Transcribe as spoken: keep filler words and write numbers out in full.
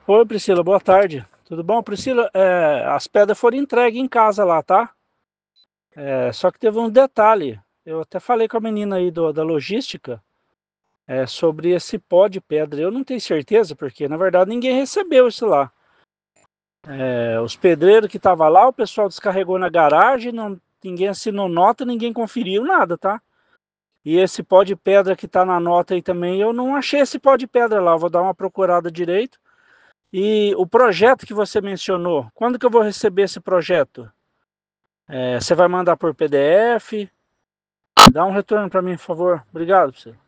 Oi, Priscila, boa tarde. Tudo bom? Priscila, é, as pedras foram entregues em casa lá, tá? É, só que teve um detalhe. Eu até falei com a menina aí do- da logística é, sobre esse pó de pedra. Eu não tenho certeza, porque na verdade ninguém recebeu isso lá. É, os pedreiros que estavam lá, o pessoal descarregou na garagem, não, ninguém assinou nota, ninguém conferiu nada, tá? E esse pó de pedra que tá na nota aí também, eu não achei esse pó de pedra lá. Vou dar uma procurada direito. E o projeto que você mencionou, quando que eu vou receber esse projeto? É, você vai mandar por P D F? Dá um retorno para mim, por favor. Obrigado, você.